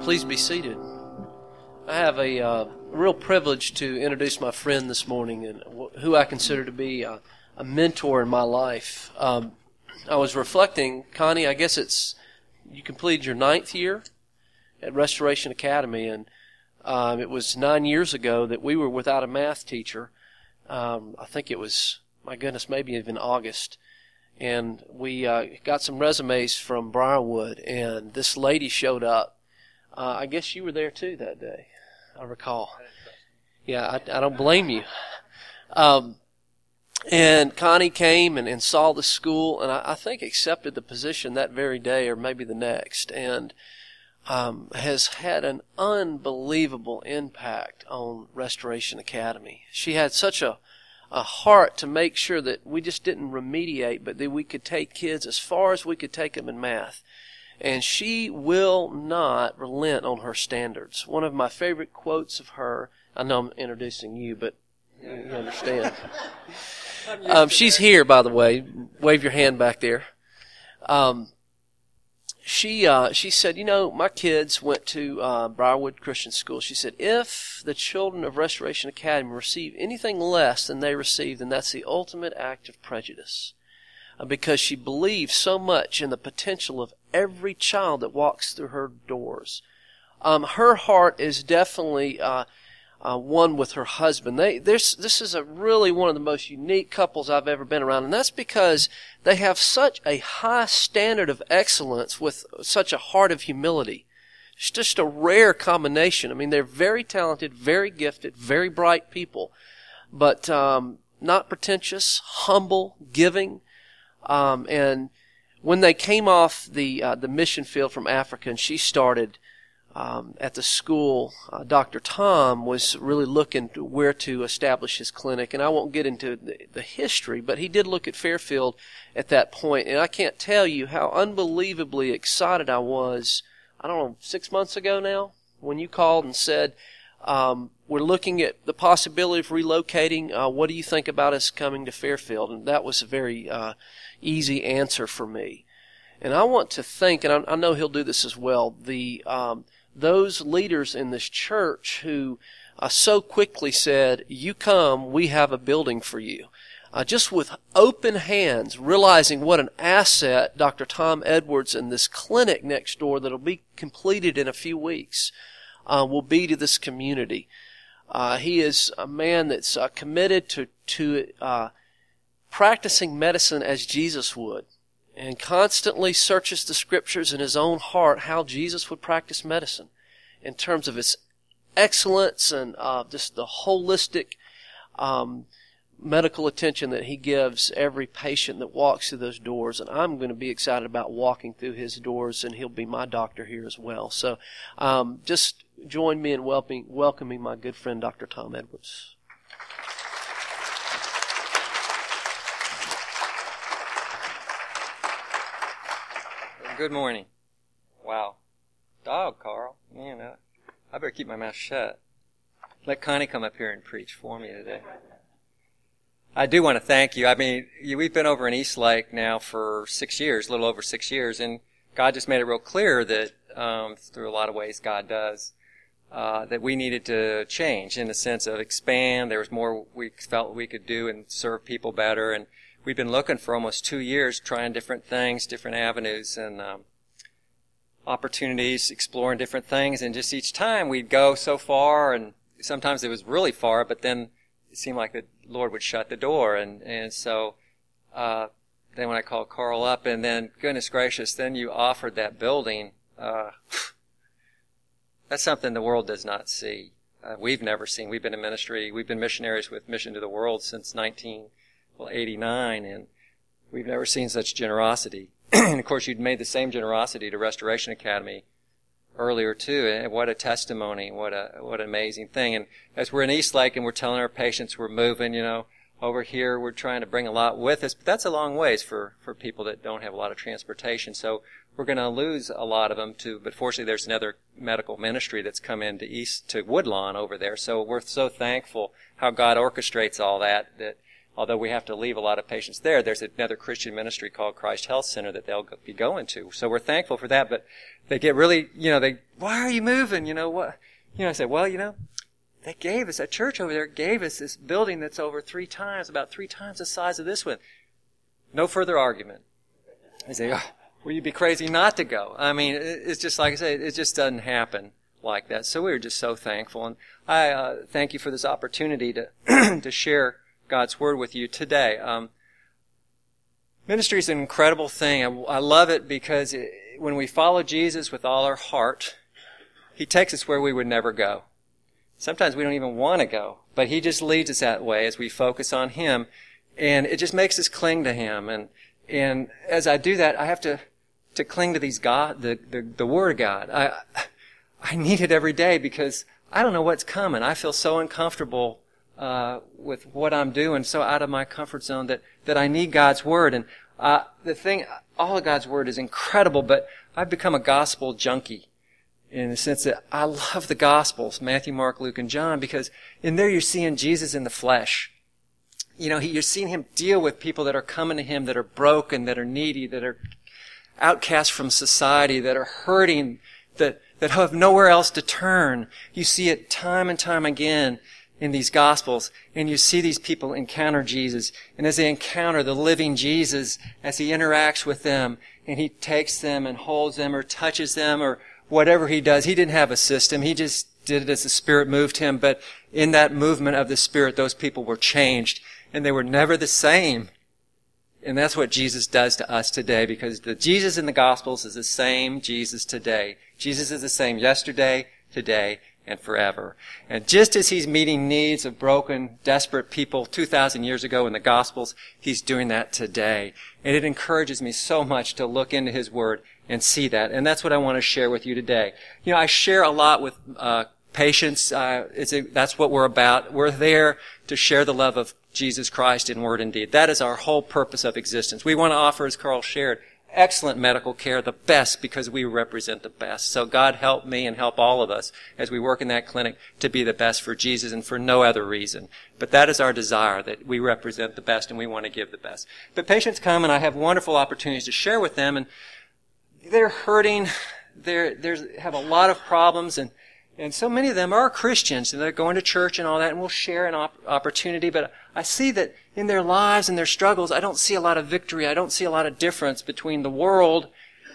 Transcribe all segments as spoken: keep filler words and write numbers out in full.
Please be seated. I have a uh, real privilege to introduce my friend this morning, and who I consider to be a, a mentor in my life. Um, I was reflecting, Connie, I guess it's, you completed your ninth year at Restoration Academy, and um, it was nine years ago that we were without a math teacher. Um, I think it was, my goodness, maybe even August. And we uh, got some resumes from Briarwood, and this lady showed up. Uh, I guess you were there too that day, I recall. Yeah, I, I don't blame you. Um, and Connie came and, and saw the school, and I, I think accepted the position that very day or maybe the next, and um, has had an unbelievable impact on Restoration Academy. She had such a a heart to make sure that we just didn't remediate, but that we could take kids as far as we could take them in math. And she will not relent on her standards. One of my favorite quotes of her, I know I'm introducing you, but you understand. Um, she's here, by the way. Wave your hand back there. Um, she uh, she said, you know, my kids went to uh, Briarwood Christian School. She said, if the children of Restoration Academy receive anything less than they receive, then that's the ultimate act of prejudice. Uh, because she believes so much in the potential of every child that walks through her doors. Um, her heart is definitely uh, uh, one with her husband. They, this is a really one of the most unique couples I've ever been around, and that's because they have such a high standard of excellence with such a heart of humility. It's just a rare combination. I mean, they're very talented, very gifted, very bright people, but um, not pretentious, humble, giving. Um, and when they came off the uh, the mission field from Africa, and she started um, at the school, uh, Doctor Tom was really looking to where to establish his clinic. And I won't get into the, the history, but he did look at Fairfield at that point. And I can't tell you how unbelievably excited I was, I don't know, six months ago now, when you called and said, um, we're looking at the possibility of relocating. Uh, what do you think about us coming to Fairfield? And that was a very uh, easy answer for me. And I want to think, and I, I know he'll do this as well, the um, those leaders in this church who uh, so quickly said, you come, we have a building for you. Uh, just with open hands, realizing what an asset Doctor Tom Edwards and this clinic next door that will be completed in a few weeks uh, will be to this community. Uh, he is a man that's uh, committed to, to uh, practicing medicine as Jesus would, and constantly searches the scriptures in his own heart how Jesus would practice medicine in terms of its excellence and uh, just the holistic um, medical attention that he gives every patient that walks through those doors. And I'm going to be excited about walking through his doors, and he'll be my doctor here as well. So um, just join me in welcoming, welcoming my good friend Doctor Tom Edwards. Good morning. Wow. Dog, Carl. Man, I, I better keep my mouth shut. Let Connie come up here and preach for me today. I do want to thank you. I mean, you, we've been over in East Lake now for six years, a little over six years, and God just made it real clear that um, through a lot of ways God does, uh, that we needed to change in the sense of expand. There was more we felt we could do and serve people better, and we've been looking for almost two years, trying different things, different avenues and um, opportunities, exploring different things. And just each time we'd go so far, and sometimes it was really far, but then it seemed like the Lord would shut the door. And, and so uh, then when I called Carl up, and then, goodness gracious, then you offered that building. Uh, that's something the world does not see. Uh, we've never seen. We've been in ministry. We've been missionaries with Mission to the World since nineteen Well, eighty-nine, and we've never seen such generosity. And of course, you'd made the same generosity to Restoration Academy earlier too. And what a testimony! What a what an amazing thing! And as we're in East Lake and we're telling our patients we're moving, you know, over here we're trying to bring a lot with us, but that's a long ways for for people that don't have a lot of transportation. So we're going to lose a lot of them to. But fortunately, there's another medical ministry that's come into East to Woodlawn over there. So we're so thankful how God orchestrates all that that. although we have to leave a lot of patients there, there's another Christian ministry called Christ Health Center that they'll be going to. So we're thankful for that. But they get really, you know, they, why are you moving? You know, what? You know, I said, well, you know, they gave us, that church over there gave us this building that's over three times, about three times the size of this one. No further argument. I say, oh, well, you'd be crazy not to go. I mean, it's just like I say, it just doesn't happen like that. So we were just so thankful. And I uh, thank you for this opportunity to to share God's Word with you today. Um, ministry is an incredible thing. I, I love it because it, when we follow Jesus with all our heart, He takes us where we would never go. Sometimes we don't even want to go, but He just leads us that way as we focus on Him, and it just makes us cling to Him. And and as I do that, I have to to cling to these God, the the, the Word of God. I I need it every day because I don't know what's coming. I feel so uncomfortable uh, with what I'm doing, so out of my comfort zone that that I need God's Word. And uh, the thing, all of God's Word is incredible, but I've become a gospel junkie, in the sense that I love the Gospels, Matthew, Mark, Luke, and John, because in there you're seeing Jesus in the flesh. You know, you're seeing Him deal with people that are coming to Him, that are broken, that are needy, that are outcast from society, that are hurting, that, that have nowhere else to turn. You see it time and time again in these Gospels, and you see these people encounter Jesus. And as they encounter the living Jesus, as He interacts with them, and He takes them and holds them or touches them or whatever He does, He didn't have a system. He just did it as the Spirit moved Him. But in that movement of the Spirit, those people were changed, and they were never the same. And that's what Jesus does to us today, because the Jesus in the Gospels is the same Jesus today. Jesus is the same yesterday, today, and forever. And just as He's meeting needs of broken, desperate people two thousand years ago in the Gospels, He's doing that today. And it encourages me so much to look into His Word and see that. And that's what I want to share with you today. You know, I share a lot with uh patients. Uh, it's a, that's what we're about. We're there to share the love of Jesus Christ in word and deed. That is our whole purpose of existence. We want to offer, as Carl shared, excellent medical care, the best, because we represent the best. So God help me and help all of us as we work in that clinic to be the best for Jesus and for no other reason. But that is our desire, that we represent the best and we want to give the best. But patients come and I have wonderful opportunities to share with them, and they're hurting. They're, there's, have a lot of problems, and And so many of them are Christians, and they're going to church and all that, and we'll share an op- opportunity. But I see that in their lives and their struggles, I don't see a lot of victory. I don't see a lot of difference between the world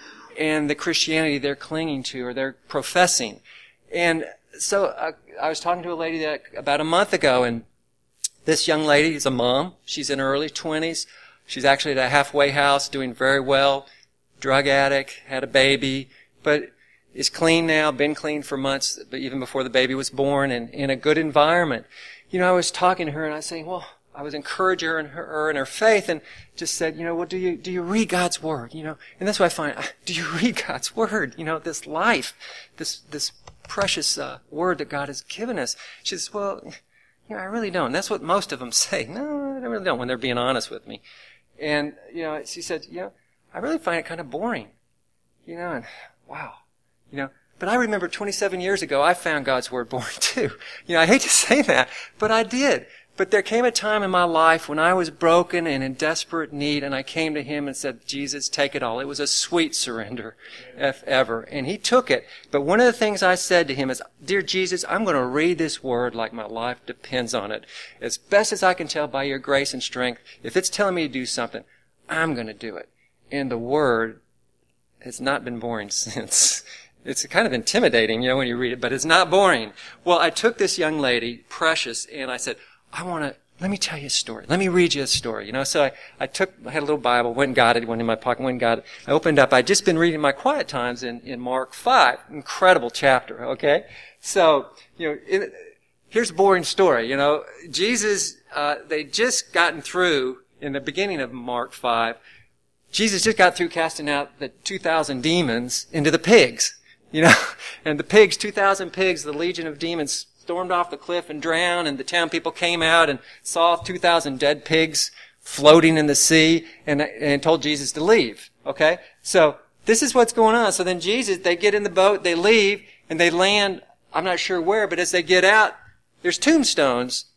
and the Christianity they're clinging to or they're professing. And so I, I was talking to a lady that about a month ago, and this young lady is a mom. She's in her early twenties. She's actually at a halfway house, doing very well, drug addict, had a baby, but is clean now, been clean for months, but even before the baby was born, and in a good environment. You know, I was talking to her and I was saying, well, I was encouraging her in her, her in her faith, and just said, you know, well, do you do you read God's Word? You know, and that's what I find. Do you read God's Word? You know, this life, this this precious uh, Word that God has given us. She says, well, you know, I really don't. And that's what most of them say. No, I really don't, when they're being honest with me. And you know, she said, you know, I really find it kind of boring. You know, and wow. You know, but I remember twenty-seven years ago, I found God's Word boring too. You know, I hate to say that, but I did. But there came a time in my life when I was broken and in desperate need, and I came to Him and said, Jesus, take it all. It was a sweet surrender, if ever. And He took it. But one of the things I said to Him is, dear Jesus, I'm going to read this Word like my life depends on it. As best as I can tell by your grace and strength, if it's telling me to do something, I'm going to do it. And the Word has not been boring since. It's kind of intimidating, you know, when you read it, but it's not boring. Well, I took this young lady, Precious, and I said, I want to, let me tell you a story. Let me read you a story. You know, so I, I took, I had a little Bible, went and got it, went in my pocket, went and got it. I opened up. I'd just been reading my quiet times in, in Mark five. Incredible chapter, okay? So, you know, it, here's a boring story, you know. Jesus, uh, they just gotten through, in the beginning of Mark five, Jesus just got through casting out the two thousand demons into the pigs. You know, and the pigs, two thousand pigs, the legion of demons stormed off the cliff and drowned, and the town people came out and saw two thousand dead pigs floating in the sea, and, and told Jesus to leave. Okay? So, this is what's going on. So then Jesus, they get in the boat, they leave, and they land, I'm not sure where, but as they get out, there's tombstones,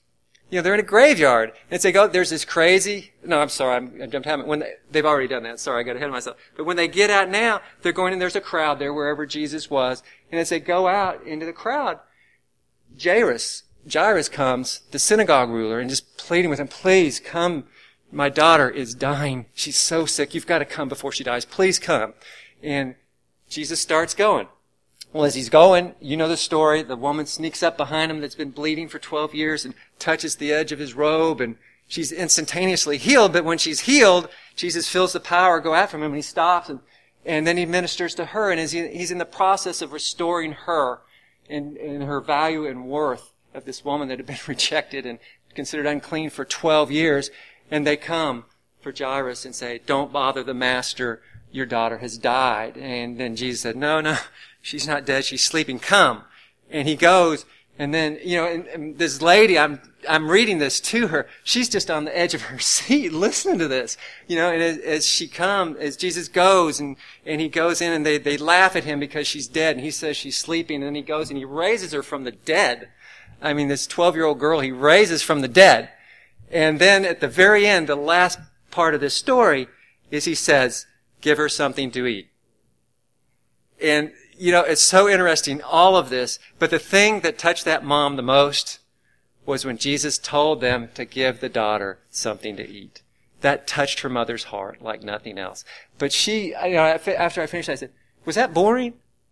You know, they're in a graveyard. And so they go, there's this crazy, no, I'm sorry, I'm, I jumped ahead. When they, they've already done that. Sorry, I got ahead of myself. But when they get out now, they're going and there's a crowd there wherever Jesus was. And as they go out into the crowd, Jairus, Jairus comes, the synagogue ruler, and just pleading with him, please come. My daughter is dying. She's so sick. You've got to come before she dies. Please come. And Jesus starts going. Well, as he's going, you know the story. The woman sneaks up behind him that's been bleeding for twelve years and touches the edge of his robe, and she's instantaneously healed. But when she's healed, Jesus feels the power go out from him, and he stops, and, and then he ministers to her. And as he, he's in the process of restoring her and, and her value and worth of this woman that had been rejected and considered unclean for twelve years, and they come for Jairus and say, don't bother the master. Your daughter has died. And then Jesus said, no, no, she's not dead. She's sleeping. Come. And he goes. And then, you know, and, and this lady, I'm, I'm reading this to her. She's just on the edge of her seat listening to this. You know, and as, as she comes, as Jesus goes and, and he goes in and they, they laugh at him because she's dead and he says she's sleeping. And then he goes and he raises her from the dead. I mean, this twelve-year-old girl, he raises from the dead. And then at the very end, the last part of this story is he says, give her something to eat. And, you know, it's so interesting, all of this. But the thing that touched that mom the most was when Jesus told them to give the daughter something to eat. That touched her mother's heart like nothing else. But she, you know, after I finished, I said, was that boring?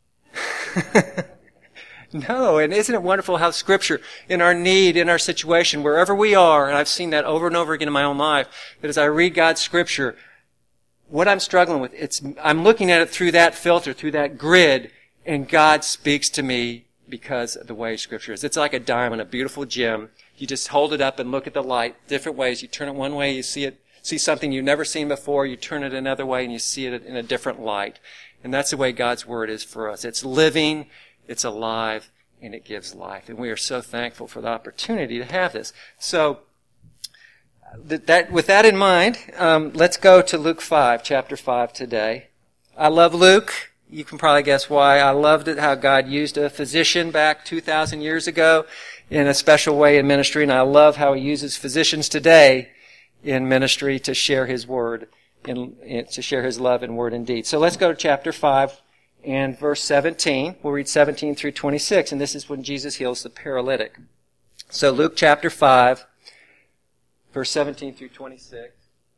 No, and isn't it wonderful how Scripture, in our need, in our situation, wherever we are, and I've seen that over and over again in my own life, that as I read God's Scripture, what I'm struggling with, it's, I'm looking at it through that filter, through that grid, and God speaks to me because of the way Scripture is. It's like a diamond, a beautiful gem. You just hold it up and look at the light different ways. You turn it one way, you see it, see something you've never seen before. You turn it another way, and you see it in a different light. And that's the way God's Word is for us. It's living, it's alive, and it gives life. And we are so thankful for the opportunity to have this. So, that, that with that in mind, um, let's go to Luke five, chapter five today. I love Luke. You can probably guess why. I loved it, how God used a physician back two thousand years ago in a special way in ministry. And I love how he uses physicians today in ministry to share his word, in, in, to share his love in word and deed. So let's go to chapter five. And verse seventeen, we'll read seventeen through twenty-six, and this is when Jesus heals the paralytic. So Luke chapter five, verse seventeen through twenty-six.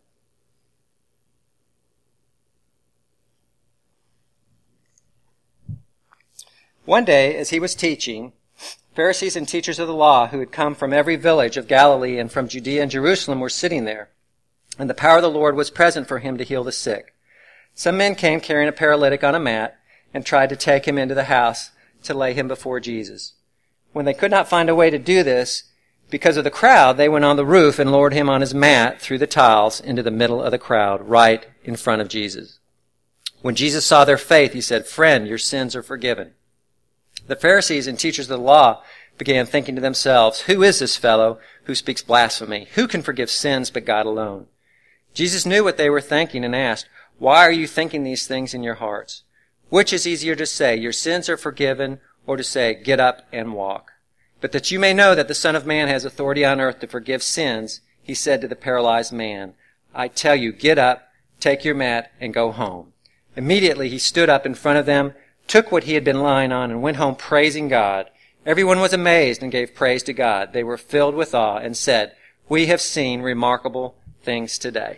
One day, as he was teaching, Pharisees and teachers of the law who had come from every village of Galilee and from Judea and Jerusalem were sitting there, and the power of the Lord was present for him to heal the sick. Some men came carrying a paralytic on a mat, and tried to take him into the house to lay him before Jesus. When they could not find a way to do this, because of the crowd, they went on the roof and lowered him on his mat through the tiles into the middle of the crowd, right in front of Jesus. When Jesus saw their faith, he said, "Friend, your sins are forgiven." The Pharisees and teachers of the law began thinking to themselves, "Who is this fellow who speaks blasphemy? Who can forgive sins but God alone?" Jesus knew what they were thinking and asked, "Why are you thinking these things in your hearts? Which is easier to say, 'Your sins are forgiven,' or to say, 'Get up and walk'? But that you may know that the Son of Man has authority on earth to forgive sins," he said to the paralyzed man, "I tell you, get up, take your mat, and go home." Immediately he stood up in front of them, took what he had been lying on, and went home praising God. Everyone was amazed and gave praise to God. They were filled with awe and said, "We have seen remarkable things today."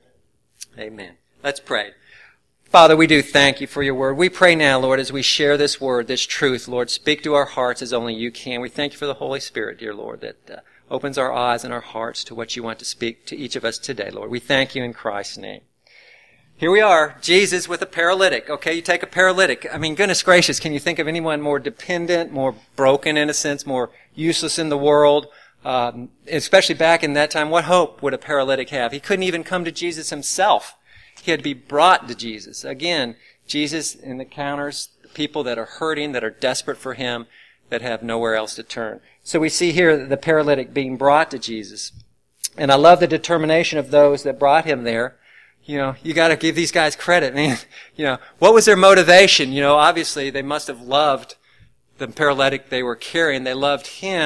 Amen. Let's pray. Father, we do thank you for your word. We pray now, Lord, as we share this word, this truth, Lord, speak to our hearts as only you can. We thank you for the Holy Spirit, dear Lord, that uh, opens our eyes and our hearts to what you want to speak to each of us today, Lord. We thank you in Christ's name. Here we are, Jesus with a paralytic. Okay, you take a paralytic. I mean, goodness gracious, can you think of anyone more dependent, more broken in a sense, more useless in the world? Um, especially back in that time, what hope would a paralytic have? He couldn't even come to Jesus himself. He had to be brought to Jesus. Again, Jesus encounters people that are hurting, that are desperate for him, that have nowhere else to turn. So we see here the paralytic being brought to Jesus. And I love the determination of those that brought him there. You know, you got to give these guys credit, man. You know, what was their motivation? You know, obviously they must have loved the paralytic they were carrying. They loved him,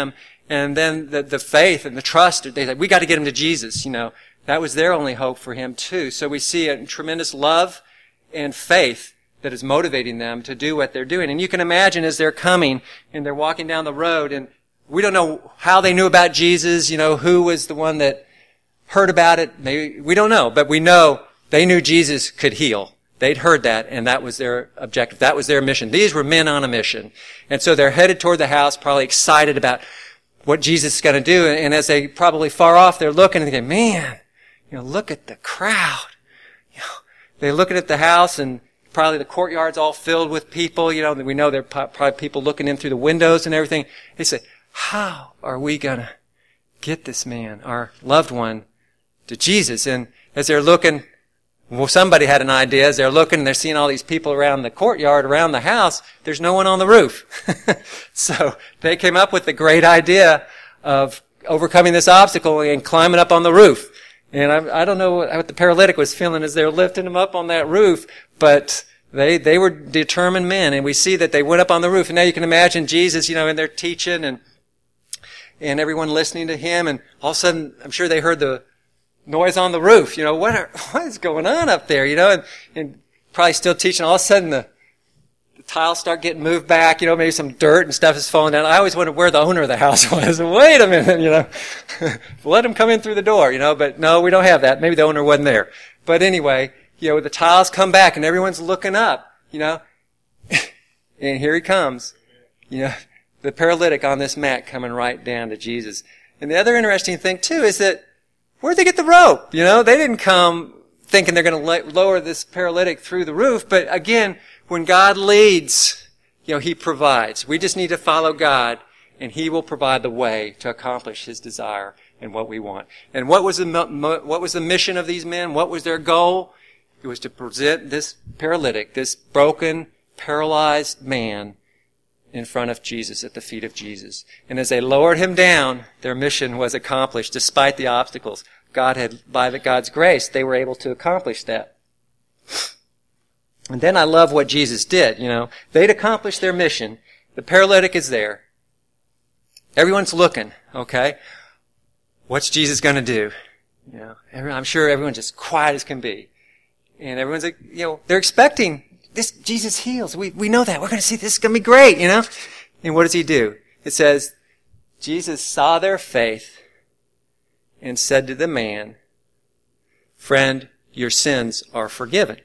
And then the, the faith and the trust, they said, we got to get him to Jesus, you know. That was their only hope for him too. So we see a tremendous love and faith that is motivating them to do what they're doing. And you can imagine as they're coming and they're walking down the road, and we don't know how they knew about Jesus, you know, who was the one that heard about it. Maybe, we don't know, but we know they knew Jesus could heal. They'd heard that, and that was their objective. That was their mission. These were men on a mission. And so they're headed toward the house, probably excited about what Jesus is going to do. And as they probably far off, they're looking and they go, man, you know, look at the crowd. You know, they're looking at the house, and probably the courtyard's all filled with people. You know, we know there are probably people looking in through the windows and everything. They say, how are we going to get this man, our loved one, to Jesus? And as they're looking, well, somebody had an idea. As they're looking and they're seeing all these people around the courtyard, around the house, there's no one on the roof. So they came up with the great idea of overcoming this obstacle and climbing up on the roof. And I, I don't know what the paralytic was feeling as they were lifting him up on that roof, but they they were determined men. And we see that they went up on the roof. And now you can imagine Jesus, you know, in there teaching and and everyone listening to him. And all of a sudden, I'm sure they heard the noise on the roof. You know, what are, what is going on up there? You know, and, and probably still teaching. All of a sudden, the, the tiles start getting moved back. You know, maybe some dirt and stuff is falling down. I always wondered where the owner of the house was. Wait a minute, you know. Let him come in through the door, you know. But no, we don't have that. Maybe the owner wasn't there. But anyway, you know, the tiles come back and everyone's looking up, you know. And here he comes, you know, the paralytic on this mat coming right down to Jesus. And the other interesting thing, too, is that where'd they get the rope? You know, they didn't come thinking they're going to lower this paralytic through the roof. But again, when God leads, you know, he provides. We just need to follow God, and he will provide the way to accomplish his desire and what we want. And what was the what was the mission of these men? What was their goal? It was to present this paralytic, this broken, paralyzed man, in front of Jesus, at the feet of Jesus. And as they lowered him down, their mission was accomplished despite the obstacles. God had, by God's grace, they were able to accomplish that. And then I love what Jesus did, you know. They'd accomplished their mission. The paralytic is there. Everyone's looking, okay? What's Jesus going to do? You know, I'm sure everyone's just quiet as can be. And everyone's like, you know, they're expecting this. Jesus heals. We we know that. We're going to see this is going to be great, you know. And what does he do? It says, Jesus saw their faith and said to the man, friend, your sins are forgiven.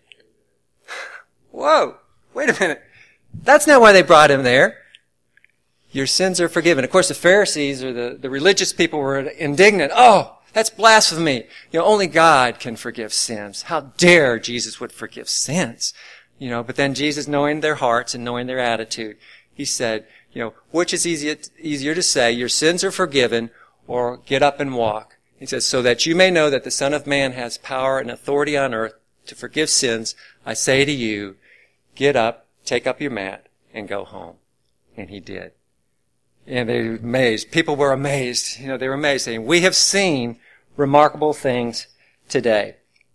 Whoa, wait a minute. That's not why they brought him there. Your sins are forgiven. Of course, the Pharisees or the, the religious people were indignant. Oh, that's blasphemy. You know, only God can forgive sins. How dare Jesus would forgive sins? You know, but then Jesus, knowing their hearts and knowing their attitude, he said, you know, which is easier, easier to say, your sins are forgiven, or get up and walk. He says, so that you may know that the Son of Man has power and authority on earth to forgive sins, I say to you, get up, take up your mat, and go home. And he did. And they were amazed. People were amazed. You know, they were amazed, saying, we have seen remarkable things today.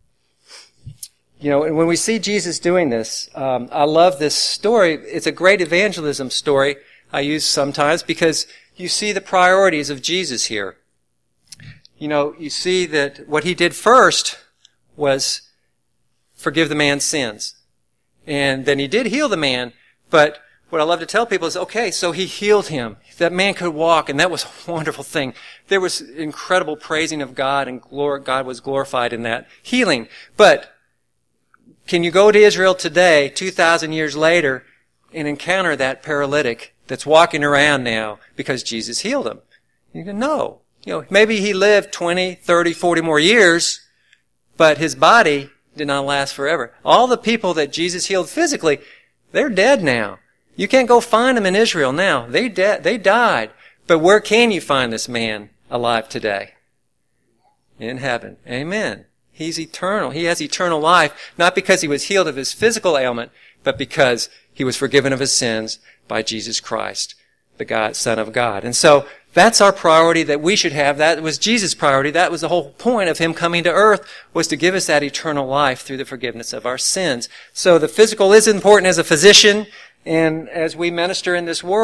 You know, and when we see Jesus doing this, um, I love this story. It's a great evangelism story I use sometimes because you see the priorities of Jesus here. You know, you see that what he did first was forgive the man's sins. And then he did heal the man, but what I love to tell people is, okay, so he healed him. That man could walk, and that was a wonderful thing. There was incredible praising of God, and glor- God was glorified in that healing. But can you go to Israel today, two thousand years later, and encounter that paralytic that's walking around now because Jesus healed him? You go, no. You know, maybe he lived twenty, thirty, forty more years, but his body did not last forever. All the people that Jesus healed physically, they're dead now. You can't go find them in Israel now. They de- they died. But where can you find this man alive today? In heaven. Amen. He's eternal. He has eternal life, not because he was healed of his physical ailment, but because he was forgiven of his sins by Jesus Christ, the God, Son of God. And so that's our priority that we should have. That was Jesus' priority. That was the whole point of him coming to earth, was to give us that eternal life through the forgiveness of our sins. So the physical is important as a physician, and as we minister in this world,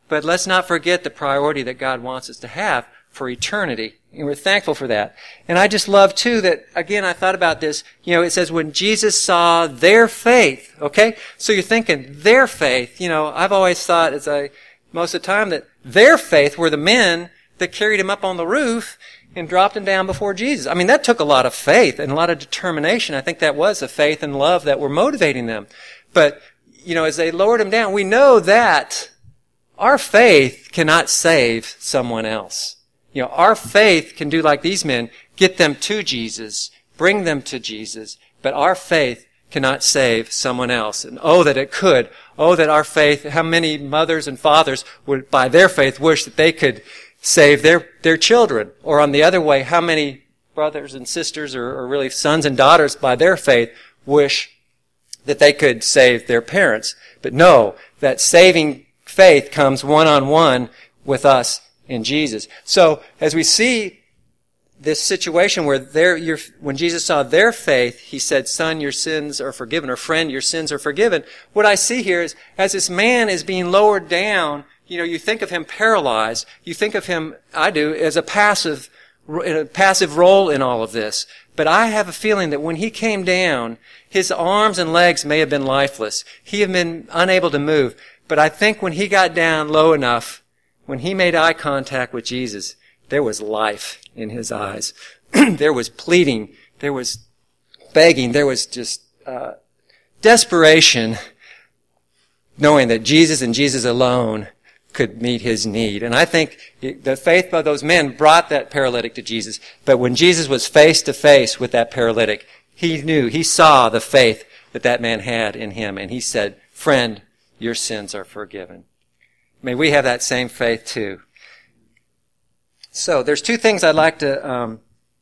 but let's not forget the priority that God wants us to have for eternity. And we're thankful for that. And I just love, too, that, again, I thought about this. You know, it says, when Jesus saw their faith, okay? So you're thinking, their faith. You know, I've always thought, as I, most of the time, that their faith were the men that carried him up on the roof and dropped him down before Jesus. I mean, that took a lot of faith and a lot of determination. I think that was the faith and love that were motivating them. But, you know, as they lowered him down, we know that our faith cannot save someone else. You know, our faith can do like these men, get them to Jesus, bring them to Jesus, but our faith cannot save someone else. And oh, that it could. Oh, that our faith, how many mothers and fathers would, by their faith, wish that they could save their, their children. Or on the other way, how many brothers and sisters, or, or really sons and daughters, by their faith, wish that they could save their parents. But no, that saving faith comes one-on-one with us in Jesus. So, as we see this situation where their, your, when Jesus saw their faith, he said, son, your sins are forgiven, or friend, your sins are forgiven. What I see here is, as this man is being lowered down, you know, you think of him paralyzed. You think of him, I do, as a passive, in a passive role in all of this. But I have a feeling that when he came down, his arms and legs may have been lifeless. He had been unable to move. But I think when he got down low enough, when he made eye contact with Jesus, there was life in his eyes. There was pleading. There was begging. There was just uh, desperation, knowing that Jesus and Jesus alone could meet his need. And I think the faith of those men brought that paralytic to Jesus. But when Jesus was face to face with that paralytic, he knew, he saw the faith that that man had in him. And he said, friend, your sins are forgiven. May we have that same faith too. So there's two things I'd like to um,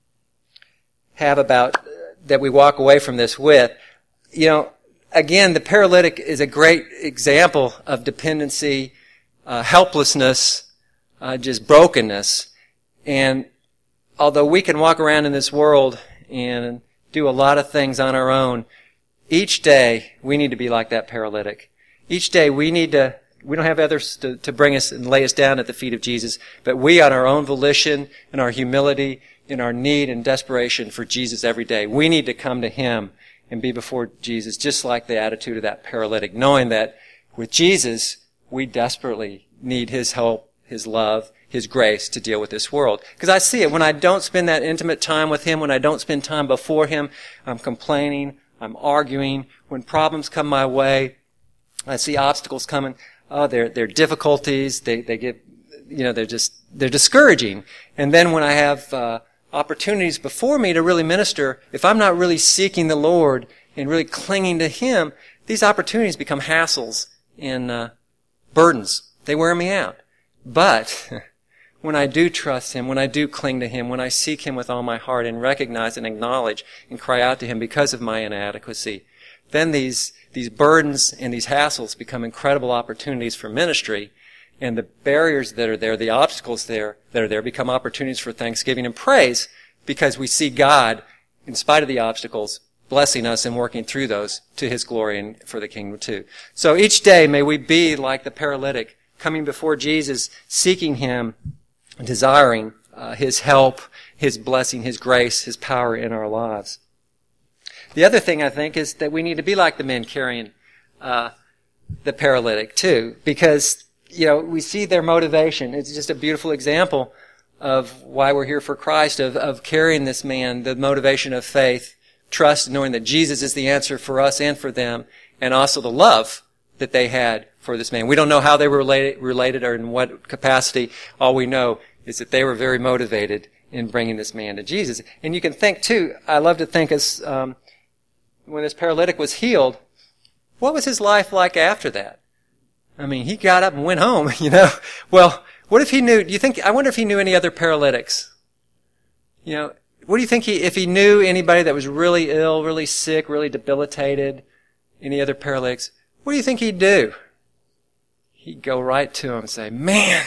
have about, uh, that we walk away from this with. You know, again, the paralytic is a great example of dependency, uh, helplessness, uh, just brokenness. And although we can walk around in this world and do a lot of things on our own, each day we need to be like that paralytic. Each day we need to, we don't have others to, to bring us and lay us down at the feet of Jesus, but we on our own volition, in our humility, in our need and desperation for Jesus every day, we need to come to him and be before Jesus, just like the attitude of that paralytic, knowing that with Jesus, we desperately need his help, his love, his grace to deal with this world. Because I see it. When I don't spend that intimate time with him, when I don't spend time before him, I'm complaining, I'm arguing. When problems come my way, I see obstacles coming. Oh, they're, they're difficulties. They, they get, you know, they're just, they're discouraging. And then when I have, uh, opportunities before me to really minister, if I'm not really seeking the Lord and really clinging to him, these opportunities become hassles and, uh, burdens. They wear me out. But when I do trust him, when I do cling to him, when I seek him with all my heart and recognize and acknowledge and cry out to him because of my inadequacy, then these these burdens and these hassles become incredible opportunities for ministry, and the barriers that are there, the obstacles there that are there, become opportunities for thanksgiving and praise, because we see God, in spite of the obstacles, blessing us and working through those to his glory and for the kingdom too. So each day may we be like the paralytic, coming before Jesus, seeking him, desiring uh, his help, his blessing, his grace, his power in our lives. The other thing, I think, is that we need to be like the men carrying uh, the paralytic, too, because, you know, we see their motivation. It's just a beautiful example of why we're here for Christ, of, of carrying this man, the motivation of faith, trust, knowing that Jesus is the answer for us and for them, and also the love that they had for this man. We don't know how they were related, related or in what capacity. All we know is that they were very motivated in bringing this man to Jesus. And you can think, too, I love to think as... Um, when this paralytic was healed, what was his life like after that? I mean, he got up and went home, you know. Well, what if he knew, do you think, I wonder if he knew any other paralytics? You know, what do you think he, if he knew anybody that was really ill, really sick, really debilitated, any other paralytics, what do you think he'd do? He'd go right to him and say, man,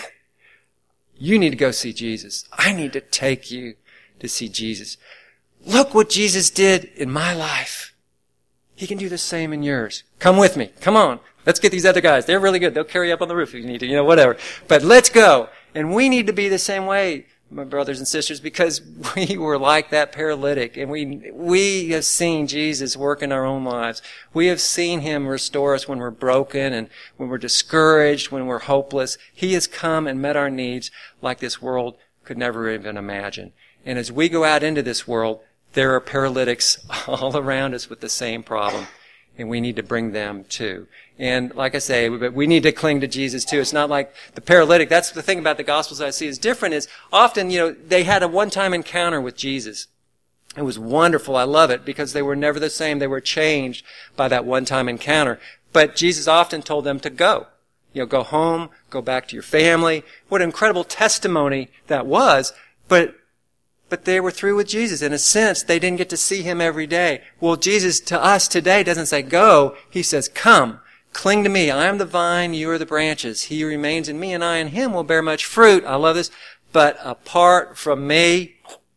you need to go see Jesus. I need to take you to see Jesus. Look what Jesus did in my life. He can do the same in yours. Come with me. Come on. Let's get these other guys. They're really good. They'll carry you up on the roof if you need to, you know, whatever. But let's go. And we need to be the same way, my brothers and sisters, because we were like that paralytic, and we we have seen Jesus work in our own lives. We have seen him restore us when we're broken and when we're discouraged, when we're hopeless. He has come and met our needs like this world could never even imagine. And as we go out into this world, there are paralytics all around us with the same problem, and we need to bring them too. And like I say, we need to cling to Jesus too. It's not like the paralytic. That's the thing about the Gospels I see is different is often, you know, they had a one-time encounter with Jesus. It was wonderful. I love it because they were never the same. They were changed by that one-time encounter. But Jesus often told them to go. You know, go home, go back to your family. What an incredible testimony that was. But But they were through with Jesus. In a sense, they didn't get to see him every day. Well, Jesus to us today doesn't say go. He says, come, cling to me. I am the vine, you are the branches. He who remains in me and I in him will bear much fruit. I love this. But apart from me,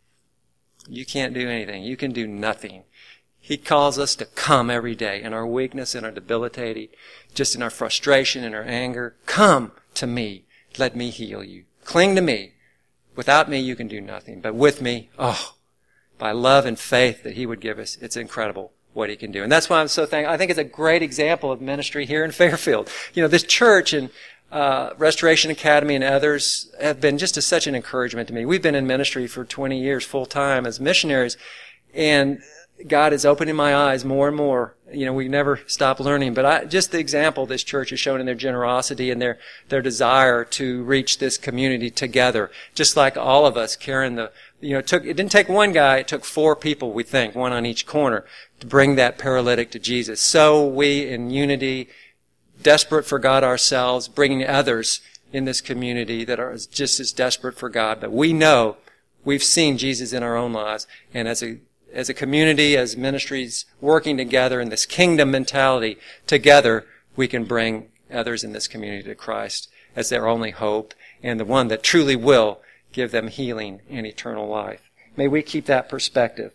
you can't do anything. You can do nothing. He calls us to come every day in our weakness, in our debilitating, just in our frustration, in our anger. Come to me. Let me heal you. Cling to me. Without me, you can do nothing. But with me, oh, by love and faith that he would give us, it's incredible what he can do. And that's why I'm so thankful. I think it's a great example of ministry here in Fairfield. You know, this church and uh, Restoration Academy and others have been just a, such an encouragement to me. We've been in ministry for twenty years full time as missionaries, and God is opening my eyes more and more. You know, we never stop learning. But I, just the example this church has shown in their generosity and their, their desire to reach this community together. Just like all of us carrying the, you know, it took, it didn't take one guy, it took four people, we think, one on each corner, to bring that paralytic to Jesus. So we, in unity, desperate for God ourselves, bringing others in this community that are just as desperate for God. But we know we've seen Jesus in our own lives, and as a As a community, as ministries working together in this kingdom mentality, together we can bring others in this community to Christ as their only hope and the one that truly will give them healing and eternal life. May we keep that perspective.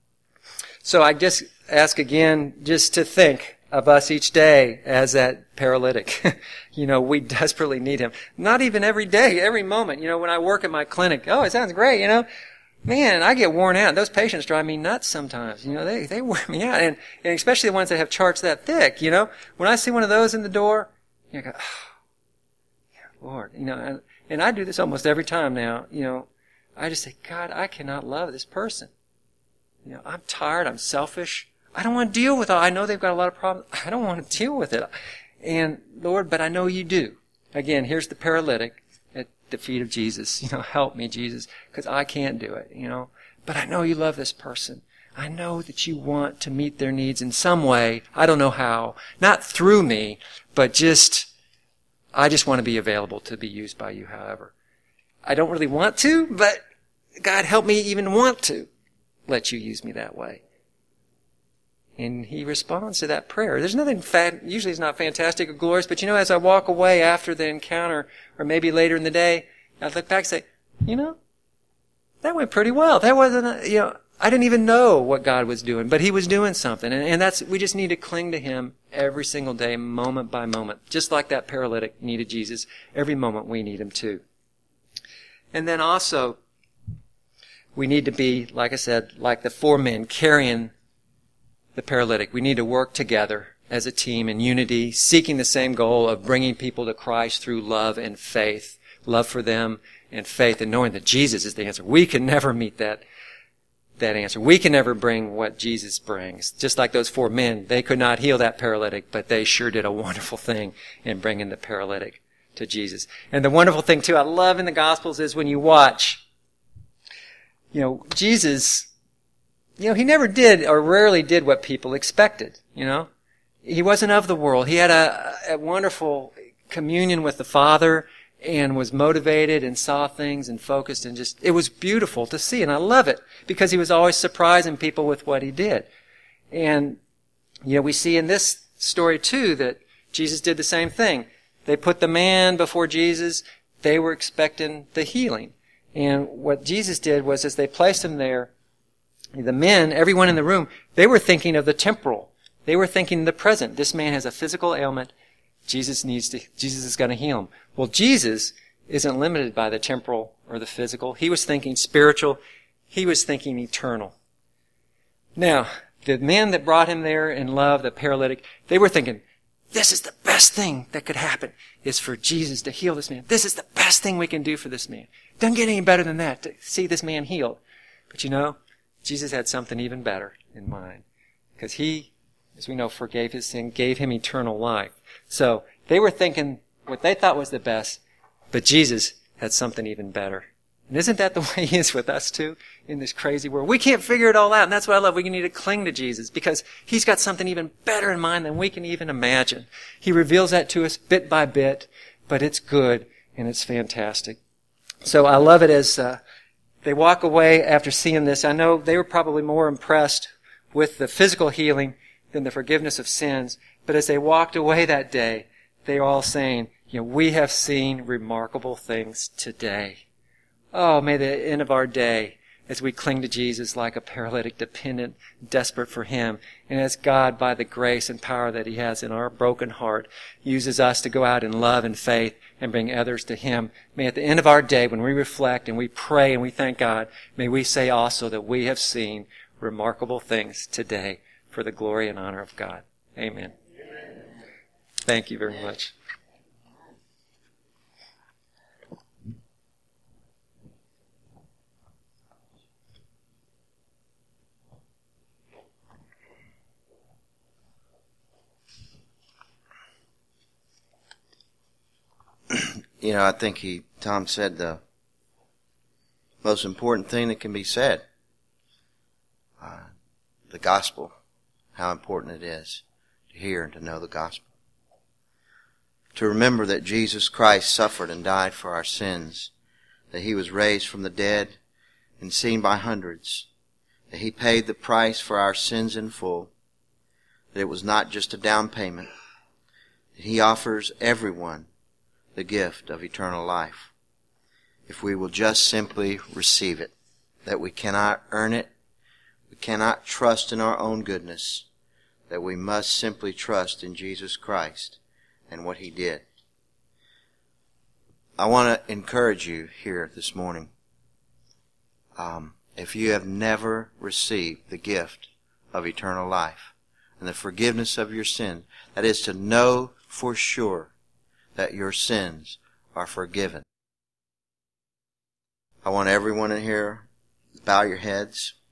So I just ask again just to think of us each day as that paralytic. You know, we desperately need him. Not even every day, every moment. You know, when I work at my clinic, oh, it sounds great, you know. Man, I get worn out. Those patients drive me nuts sometimes. You know, they, they wear me out. And, and especially the ones that have charts that thick, you know. When I see one of those in the door, you know, I go, oh, Lord, you know, and, and I do this almost every time now, you know. I just say, God, I cannot love this person. You know, I'm tired. I'm selfish. I don't want to deal with it. I know they've got a lot of problems. I don't want to deal with it. And, Lord, but I know you do. Again, here's the paralytic at the feet of Jesus. You know, help me, Jesus, because I can't do it, you know. But I know you love this person. I know that you want to meet their needs in some way. I don't know how. Not through me, but just, I just want to be available to be used by you, however. I don't really want to, but God, help me even want to let you use me that way. And he responds to that prayer. There's nothing, fa- usually it's not fantastic or glorious, but you know, as I walk away after the encounter, or maybe later in the day, I look back and say, you know, that went pretty well. That wasn't, a, you know, I didn't even know what God was doing, but he was doing something. And, and that's, we just need to cling to him every single day, moment by moment. Just like that paralytic needed Jesus, every moment we need him too. And then also, we need to be, like I said, like the four men carrying the paralytic. We need to work together as a team in unity, seeking the same goal of bringing people to Christ through love and faith. Love for them and faith, and knowing that Jesus is the answer. We can never meet that, that answer. We can never bring what Jesus brings. Just like those four men, they could not heal that paralytic, but they sure did a wonderful thing in bringing the paralytic to Jesus. And the wonderful thing, too, I love in the Gospels is when you watch, you know, Jesus, you know, he never did or rarely did what people expected, you know. He wasn't of the world. He had a, a wonderful communion with the Father and was motivated and saw things and focused and just, it was beautiful to see. And I love it because he was always surprising people with what he did. And, you know, we see in this story too that Jesus did the same thing. They put the man before Jesus. They were expecting the healing. And what Jesus did was as they placed him there, the men, everyone in the room, they were thinking of the temporal. They were thinking of the present. This man has a physical ailment. Jesus needs to, Jesus is going to heal him. Well, Jesus isn't limited by the temporal or the physical. He was thinking spiritual. He was thinking eternal. Now, the men that brought him there in love, the paralytic, they were thinking, this is the best thing that could happen, is for Jesus to heal this man. This is the best thing we can do for this man. Doesn't get any better than that, to see this man healed. But you know, Jesus had something even better in mind. Because he, as we know, forgave his sin, gave him eternal life. So they were thinking what they thought was the best, but Jesus had something even better. And isn't that the way he is with us too, in this crazy world? We can't figure it all out, and that's what I love. We need to cling to Jesus, because he's got something even better in mind than we can even imagine. He reveals that to us bit by bit, but it's good, and it's fantastic. So I love it as uh, they walk away after seeing this. I know they were probably more impressed with the physical healing than the forgiveness of sins, but as they walked away that day, they were all saying, you know, we have seen remarkable things today. Oh, may the end of our day, as we cling to Jesus like a paralytic, dependent, desperate for him, and as God, by the grace and power that he has in our broken heart, uses us to go out in love and faith and bring others to him, may at the end of our day, when we reflect and we pray and we thank God, may we say also that we have seen remarkable things today for the glory and honor of God. Amen. Amen. Thank you very much. You know, I think he, Tom said the most important thing that can be said. Uh, the gospel, how important it is to hear and to know the gospel. To remember that Jesus Christ suffered and died for our sins, that he was raised from the dead and seen by hundreds, that he paid the price for our sins in full, that it was not just a down payment, that he offers everyone the gift of eternal life, if we will just simply receive it, that we cannot earn it, we cannot trust in our own goodness, that we must simply trust in Jesus Christ and what he did. I want to encourage you here this morning, um, if you have never received the gift of eternal life and the forgiveness of your sins, that is to know for sure that your sins are forgiven. I want everyone in here to bow your heads.